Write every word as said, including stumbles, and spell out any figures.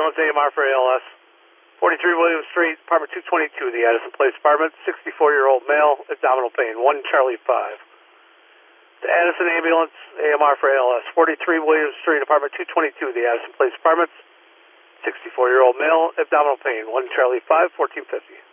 ambulance, A M R for A L S. forty-three William Street, apartment two twenty-two, the Addison Place apartment, sixty-four-year-old male, abdominal pain, one Charlie five. The Addison ambulance, A M R for A L S. forty-three William Street, apartment two twenty-two, the Addison Place apartments, sixty-four-year-old male, abdominal pain, one Charlie five, fourteen fifty.